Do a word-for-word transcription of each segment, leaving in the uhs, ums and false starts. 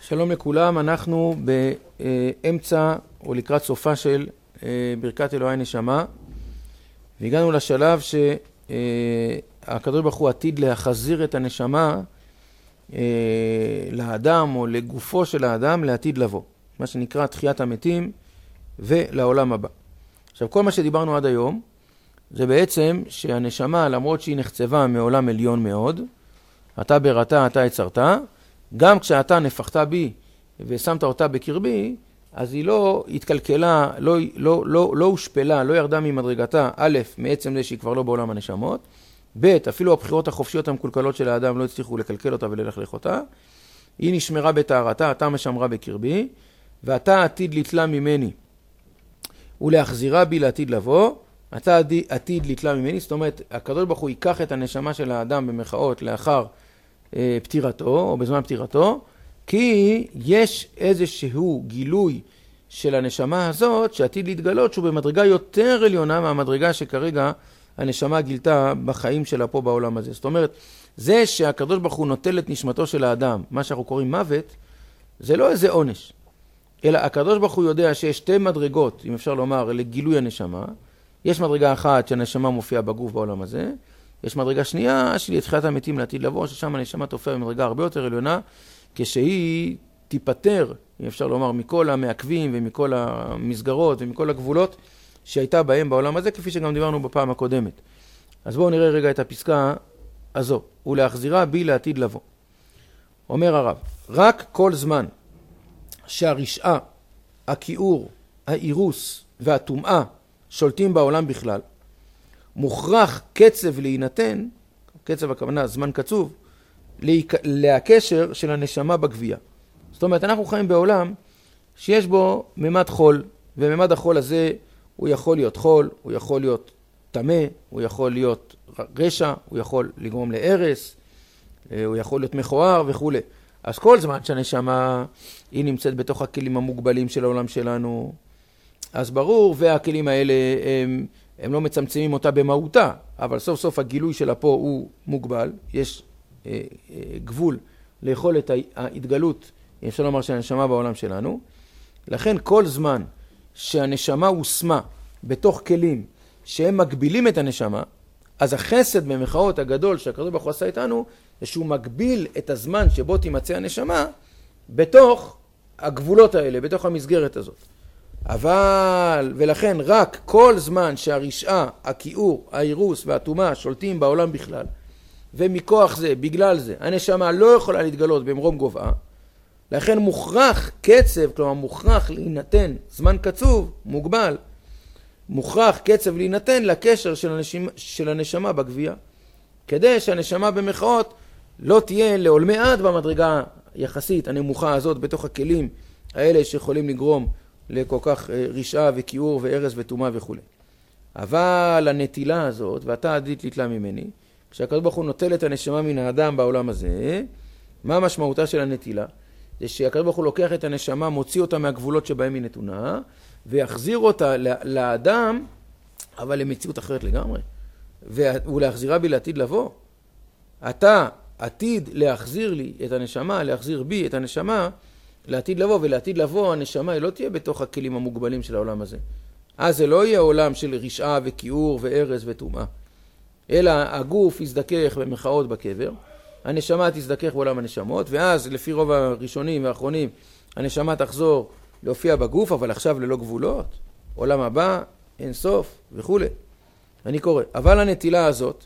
שלום לכולם, אנחנו באמצע או לקראת סופה של ברכת אלוהי נשמה, והגענו לשלב שהקדוש ברוך הוא עתיד להחזיר את הנשמה לאדם או לגופו של האדם לעתיד לבוא, מה שנקרא תחיית המתים ולעולם הבא. עכשיו, כל מה שדיברנו עד היום זה בעצם שהנשמה, למרות שהיא נחצבה מעולם עליון מאוד, אתה בראתה, אתה יצרת, גם כשאתה נפחת בי ושמת אותה בקרבי, אז היא לא התקלקלה, לא, לא, לא, לא הושפלה, לא ירדה ממדרגתה, א', מעצם זה שהיא כבר לא בעולם הנשמות, ב', אפילו הבחירות החופשיות המקולקלות של האדם לא הצליחו לקלקל אותה וללכלך אותה, היא נשמרה בטהרתה, אתה משמרה בקרבי, ואתה עתיד לתלה ממני ולהחזירה בי לעתיד לבוא, אתה עתיד לתלה ממני, זאת אומרת, הקדוש ברוך הוא ייקח את הנשמה של האדם במחאות לאחר אה, פטירתו, או בזמן פטירתו, כי יש איזשהו גילוי של הנשמה הזאת שעתיד להתגלות שהוא במדרגה יותר עליונה מהמדרגה שכרגע הנשמה גילתה בחיים שלה פה בעולם הזה. זאת אומרת, זה שהקדוש ברוך הוא נוטל את נשמתו של האדם, מה שאנחנו קוראים מוות, זה לא איזה עונש, אלא הקדוש ברוך הוא יודע שיש שתי מדרגות, אם אפשר לומר, לגילוי הנשמה. יש מדרגה אחת שהנשמה מופיעה בגוף בעולם הזה, יש מדרגה שנייה של תחיית המתים לעתיד לבוא, ששם הנשמה תופיע במדרגה הרבה יותר עליונה, כשהיא תיפטר, אם אפשר לומר, מכל המעכבים ומכל המסגרות ומכל הגבולות שהייתה בהם בעולם הזה, כפי שגם דיברנו בפעם הקודמת. אז בואו נראה רגע את הפסקה הזו, ולהחזירה בי לעתיד לבוא. אומר הרב, רק כל זמן שהרשעה, הכיעור, האירוס והטומאה שולטים בעולם בכלל, מוכרח קצב להינתן, קצב הכוונה זמן קצוב, להקשר של הנשמה בגבייה. זאת אומרת, אנחנו חיים בעולם שיש בו ממד חול, וממד החול הזה הוא יכול להיות חול, הוא יכול להיות טמא, הוא יכול להיות רשע, הוא יכול לגרום להרס, הוא יכול להיות מכוער וכו'. אז כל זמן שהנשמה היא נמצאת בתוך הכלים המוגבלים של העולם שלנו, אז ברור, והכלים האלה הם, הם לא מצמצמים אותה במהותה, אבל סוף סוף הגילוי שלה פה הוא מוגבל, יש אה, אה, גבול ליכולת ההתגלות, אפשר לומר, של הנשמה בעולם שלנו. לכן כל זמן שהנשמה הושמה בתוך כלים שהם מגבילים את הנשמה, אז החסד במחאות הגדול שהקדוש ברוך הוא עשה איתנו, זה שהוא מגביל את הזמן שבו תימצא הנשמה בתוך הגבולות האלה, בתוך המסגרת הזאת. אבל, ולכן רק כל זמן שהרשעה, הכיעור, האירוס והטומאה שולטים בעולם בכלל, ומכוח זה, בגלל זה, הנשמה לא יכולה להתגלות במרום גובעה, לכן מוכרח קצב, כלומר מוכרח להינתן זמן קצוב, מוגבל, מוכרח קצב להינתן לקשר של הנשמה, של הנשמה בגבייה, כדי שהנשמה במחאות לא תהיה לעולמי עד במדרגה יחסית הנמוכה הזאת בתוך הכלים האלה שיכולים לגרום לכל כך רשעה וכיעור והרס וטומאה וכו'. אבל הנטילה הזאת, ואתה עתיד לתלה ממני, כשהקדוש ברוך הוא נוטל את הנשמה מן האדם בעולם הזה, מה משמעותה של הנטילה? זה שהקדוש ברוך הוא לוקח את הנשמה, מוציא אותה מהגבולות שבהם היא נתונה, ויחזיר אותה לאדם, אבל למציאות אחרת לגמרי. ולהחזירה בי לעתיד לבוא. אתה עתיד להחזיר לי את הנשמה, להחזיר בי את הנשמה, לעתיד לבוא, ולעתיד לבוא הנשמה היא לא תהיה בתוך הכלים המוגבלים של העולם הזה. אז זה לא יהיה עולם של רשעה וכיעור והרס וטומאה. אלא הגוף יזדכך במחאות בקבר, הנשמה תזדכך בעולם הנשמות, ואז לפי רוב הראשונים והאחרונים, הנשמה תחזור להופיע בגוף, אבל עכשיו ללא גבולות, עולם הבא, אין סוף וכו'. אני קורא, אבל הנטילה הזאת,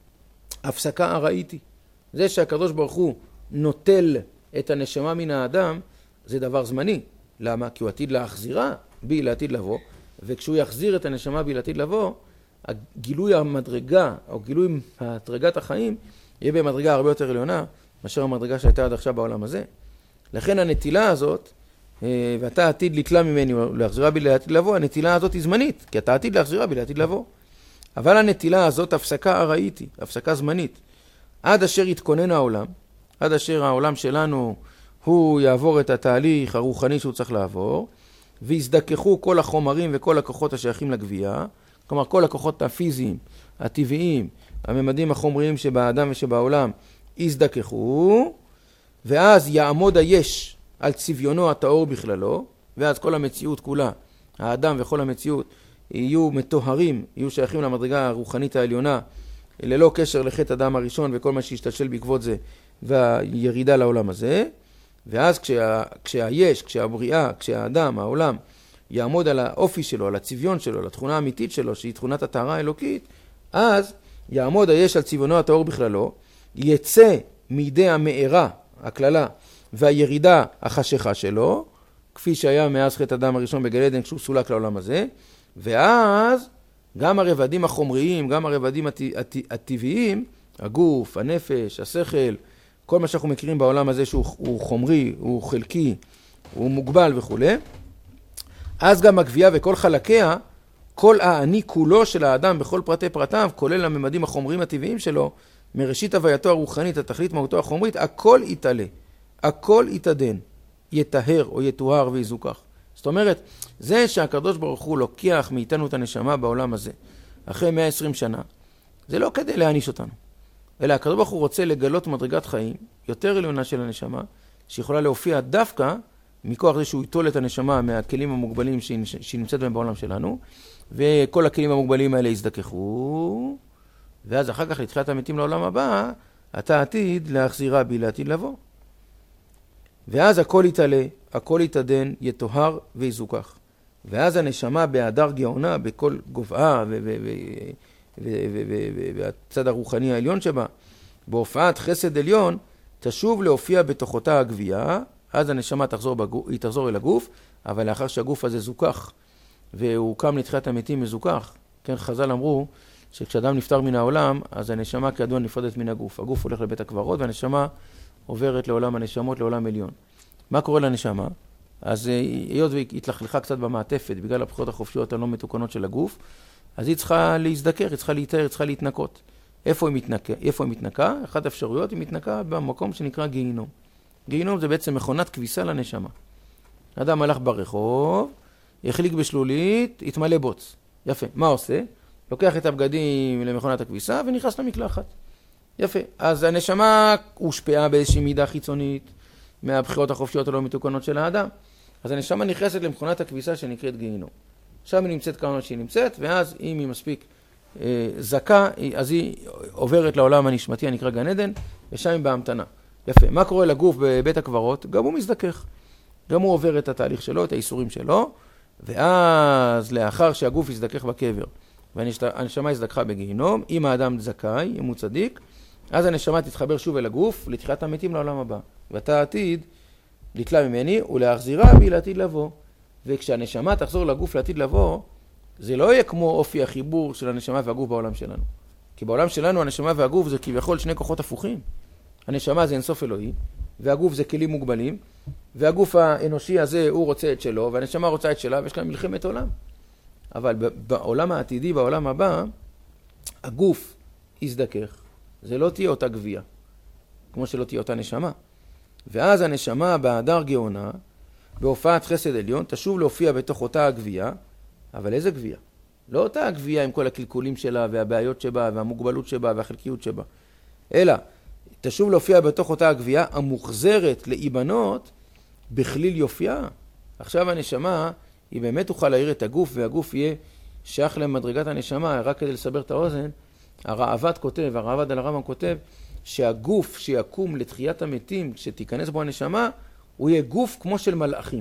הפסקה הראיתי. זה שהקדוש ברוך הוא נוטל את הנשמה מן האדם, זה דבר זמני. למה? כי הוא עתיד להחזירה בי לעתיד לבוא, וכשהוא יחזיר את הנשמה בי לעתיד לבוא, הגילוי המדרגה, או גילוי הדרגת החיים, יהיה במדרגה הרבה יותר עליונה, מאשר המדרגה שהייתה עד עכשיו בעולם הזה. לכן הנטילה הזאת, ואתה עתיד לתלה ממני להחזירה בי לעתיד לבוא, הנטילה הזאת היא זמנית, כי אתה עתיד להחזירה בי לעתיד לבוא. אבל הנטילה הזאת הפסקה הראיתי, הפסקה זמנית, עד אשר יתכונן העולם, עד אשר העולם שלנו הוא יעבור את התהליך הרוחני שהוא צריך לעבור, ויזדככו כל החומרים וכל הכוחות השייכים לגבייה, כלומר כל הכוחות הפיזיים, הטבעיים, הממדים החומריים שבאדם ושבעולם יזדככו, ואז יעמוד היש על צביונו הטהור בכללו, ואז כל המציאות כולה, האדם וכל המציאות, יהיו מטוהרים, יהיו שייכים למדרגה הרוחנית העליונה, ללא קשר לחטא אדם הראשון וכל מה שהשתשל בעקבות זה, והירידה לעולם הזה. ואז כשה, כשהיש, כשהבריאה, כשהאדם, העולם, יעמוד על האופי שלו, על הצביון שלו, על התכונה האמיתית שלו, שהיא תכונת הטהרה האלוקית, אז יעמוד היש על צביונו הטהור בכללו, יצא מידי המארה, הכללה, והירידה החשיכה שלו, כפי שהיה מאז חטא אדם הראשון בגן עדן כשהוא סולק לעולם הזה, ואז גם הרבדים החומריים, גם הרבדים הט... הט... הטבעיים, הגוף, הנפש, השכל, כל מה שאנחנו מכירים בעולם הזה שהוא חומרי, הוא חלקי, הוא מוגבל וכו'. אז גם הגבייה וכל חלקיה, כל האני כולו של האדם בכל פרטי פרטיו, כולל הממדים החומריים הטבעיים שלו, מראשית הווייתו הרוחנית, התכלית מהותו החומרית, הכל יתעלה, הכל יתעדן, יטהר או יטוהר ויזוכח. זאת אומרת, זה שהקדוש ברוך הוא לוקח מאיתנו את הנשמה בעולם הזה, אחרי מאה ועשרים שנה, זה לא כדי להעניש אותנו, אלא הקדוש ברוך הוא רוצה לגלות מדרגת חיים, יותר עליונה של הנשמה, שיכולה להופיע דווקא מכוח זה שהוא ייטול את הנשמה מהכלים המוגבלים שהיא נמצאת בהם בעולם שלנו, וכל הכלים המוגבלים האלה יזדכחו, ואז אחר כך לתחיית המתים לעולם הבא, אתה עתיד להחזירה בי לעתיד לבוא. ואז הכל יתעלה, הכל יתעדן, יטוהר ויזוכח. ואז הנשמה בהדר גאונה, בכל גובעה והצד הרוחני העליון שבה, בהופעת חסד עליון, תשוב להופיע בתוכותה הגבייה, אז הנשמה תחזור, בגוף, היא תחזור אל הגוף, אבל לאחר שהגוף הזה זוכח, והוא קם לתחיית המתים מזוכח, כן, חז"ל אמרו שכשאדם נפטר מן העולם, אז הנשמה כידוע נפרדת מן הגוף. הגוף הולך לבית הקברות, והנשמה עוברת לעולם הנשמות, לעולם עליון. מה קורה לנשמה? אז היות והתלכלכה קצת במעטפת, בגלל הבחירות החופשיות הלא מתוקנות של הגוף, אז היא צריכה להזדקר, היא צריכה להתאר, היא צריכה להתנקות. איפה היא מתנקה? איפה היא מתנקה? אחת האפשרויות היא מתנקה במקום שנקרא גיהינום. גיהינום זה בעצם מכונת כביסה לנשמה. אדם הלך ברחוב, החליק בשלולית, התמלא בוץ. יפה. מה עושה? לוקח את הבגדים למכונת הכביסה ונכנס למקלחת. יפה. אז הנשמה הושפעה באיזושהי מידה חיצונית מהבחירות החופשיות הלא מתוקנות של האדם. אז הנשמה נכנסת למכונת הכביסה שנקראת גיהינום. שם היא נמצאת כמה שהיא נמצאת, ואז אם היא מספיק אה, זכה, אז היא עוברת לעולם הנשמתי הנקרא גן עדן, ושם היא בהמתנה. יפה. מה קורה לגוף בבית הקברות? גם הוא מזדכך. גם הוא עובר את התהליך שלו, את האיסורים שלו, ואז לאחר שהגוף יזדכך בקבר, והנשמה יזדכחה בגיהינום, אם האדם זכאי, אם הוא צדיק, אז הנשמה תתחבר שוב אל הגוף, לתחיית המתים לעולם הבא. ואתה עתיד לתלה ממני ולהחזירה בי לעתיד לבוא. וכשהנשמה תחזור לגוף לעתיד לבוא, זה לא יהיה כמו אופי החיבור של הנשמה והגוף בעולם שלנו. כי בעולם שלנו הנשמה והגוף זה כביכול שני כוחות הפוכים. הנשמה זה אינסוף אלוהי, והגוף זה כלים מוגבלים, והגוף האנושי הזה הוא רוצה את שלו, והנשמה רוצה את שלה, ויש להם מלחמת עולם. אבל בעולם העתידי, בעולם הבא, הגוף יזדכך. זה לא תהיה אותה גבייה, כמו שלא תהיה אותה נשמה. ואז הנשמה בהדר גאונה, בהופעת חסד עליון, תשוב להופיע בתוך אותה הגבייה, אבל איזה גבייה? לא אותה הגבייה עם כל הקלקולים שלה, והבעיות שבה, והמוגבלות שבה, והחלקיות שבה. אלא, תשוב להופיע בתוך אותה הגבייה, המוחזרת לאיבנות, בכליל יופייה. עכשיו הנשמה, היא באמת תוכל להעיר את הגוף, והגוף יהיה שייך למדרגת הנשמה. רק כדי לסבר את האוזן, הרעב"ד כותב, הרעב"ד על הרמב"ם כותב, שהגוף שיקום לתחיית המתים, כשתיכנס בו הנשמה, הוא יהיה גוף כמו של מלאכים.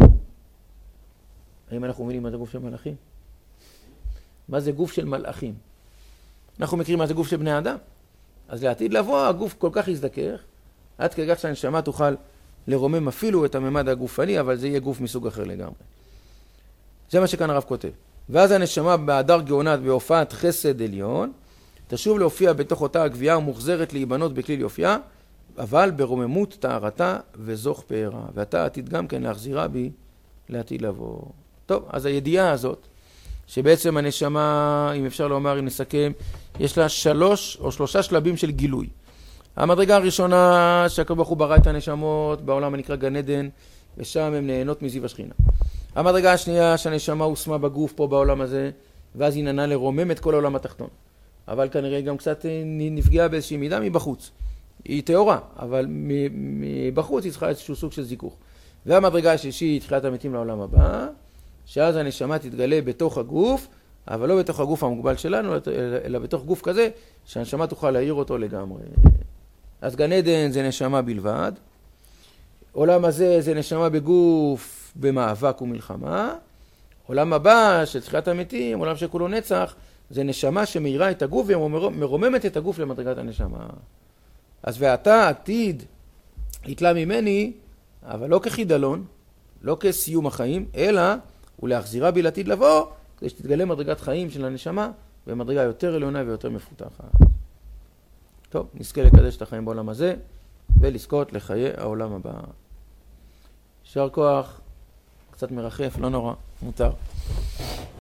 האם אנחנו מבינים מה זה גוף של מלאכים? מה זה גוף של מלאכים? אנחנו מכירים מה זה גוף של בני אדם. אז לעתיד לבוא, הגוף כל כך יזדכך, עד כדי כך שהנשמה תוכל לרומם אפילו את הממד הגופני, אבל זה יהיה גוף מסוג אחר לגמרי. זה מה שכאן הרב כותב. ואז הנשמה בהדר גאונת בהופעת חסד עליון, תשוב להופיע בתוך אותה הגבייה ומוחזרת להיבנות בכליל יופייה, אבל ברוממות טהרתה וזוך פארה. ואתה עתיד גם כן להחזירה בי לעתיד לבוא. טוב, אז הידיעה הזאת, שבעצם הנשמה, אם אפשר לומר, אם נסכם, יש לה שלוש או שלושה שלבים של גילוי. המדרגה הראשונה, שהקדוש ברוך הוא ברא את הנשמות בעולם הנקרא גן עדן, ושם הם נהנות מזיו השכינה. המדרגה השנייה, שהנשמה הושמה בגוף פה בעולם הזה, ואז היא נהנה לרומם את כל העולם התחתון. אבל כנראה גם קצת נפגעה באיזושהי מידה מבחוץ. היא תאורה, אבל מבחוץ היא צריכה איזשהו סוג של זיכוך. והמדרגה השלישית, תחיית המתים לעולם הבא, שאז הנשמה תתגלה בתוך הגוף, אבל לא בתוך הגוף המוגבל שלנו, אלא בתוך גוף כזה, שהנשמה תוכל להעיר אותו לגמרי. אז גן עדן זה נשמה בלבד, עולם הזה זה נשמה בגוף במאבק ומלחמה, עולם הבא של תחיית המתים, עולם שכולו נצח, זה נשמה שמאירה את הגוף ומרוממת את הגוף למדרגת הנשמה. אז ואתה עתיד יתלה ממני, אבל לא כחידלון, לא כסיום החיים, אלא ולהחזירה בי לעתיד לבוא, כדי שתתגלה מדרגת חיים של הנשמה, במדרגה יותר עליונה ויותר מפותחת. טוב, נזכה לקדש את החיים בעולם הזה, ולזכות לחיי העולם הבא. יישר כוח, קצת מרחף, לא נורא, מותר.